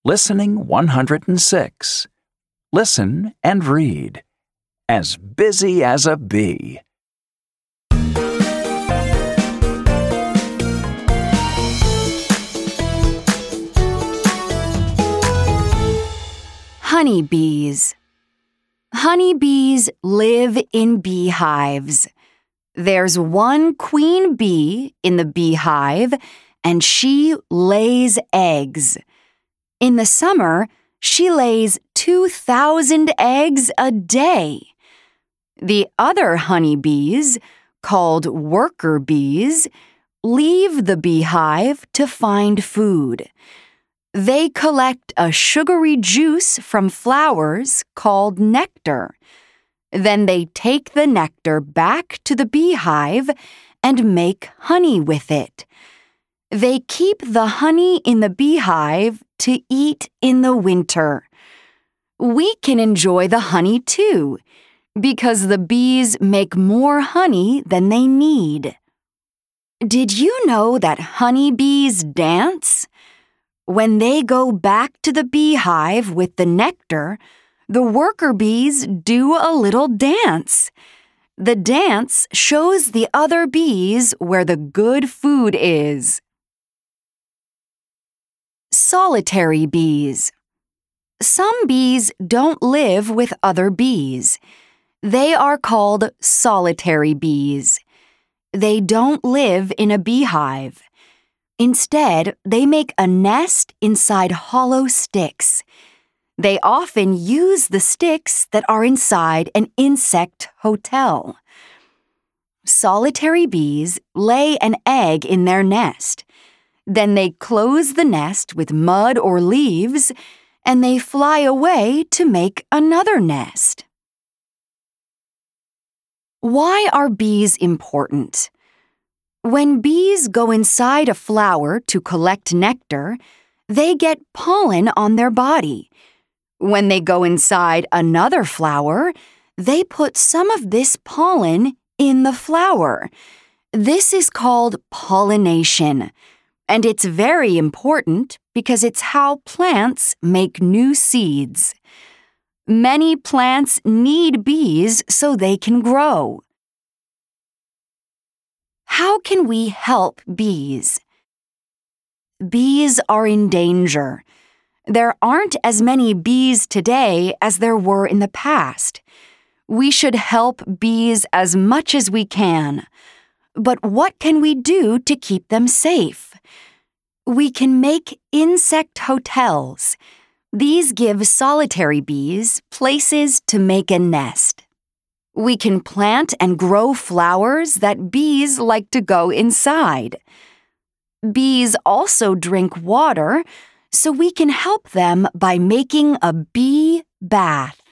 Listening 106. Listen and read. As busy as a bee. Honeybees. Honeybees live in beehives. There's one queen bee in the beehive, and she lays eggs. In the summer, she lays 2,000 eggs a day. The other honeybees, called worker bees, leave the beehive to find food. They collect a sugary juice from flowers called nectar. Then they take the nectar back to the beehive and make honey with it. They keep the honey in the beehive to eat in the winter. We can enjoy the honey too, because the bees make more honey than they need. Did you know that honeybees dance? When they go back to the beehive with the nectar, the worker bees do a little dance. The dance shows the other bees where the good food is. Solitary bees. Some bees don't live with other bees. They are called solitary bees. They don't live in a beehive. Instead, they make a nest inside hollow sticks. They often use the sticks that are inside an insect hotel. Solitary bees lay an egg in their nest. Then they close the nest with mud or leaves, and they fly away to make another nest. Why are bees important? When bees go inside a flower to collect nectar, they get pollen on their body. When they go inside another flower, they put some of this pollen in the flower. This is called pollination, and it's very important because it's how plants make new seeds. Many plants need bees so they can grow. How can we help bees? Bees are in danger. There aren't as many bees today as there were in the past. We should help bees as much as we can. But what can we do to keep them safe? We can make insect hotels. These give solitary bees places to make a nest. We can plant and grow flowers that bees like to go inside. Bees also drink water, so we can help them by making a bee bath.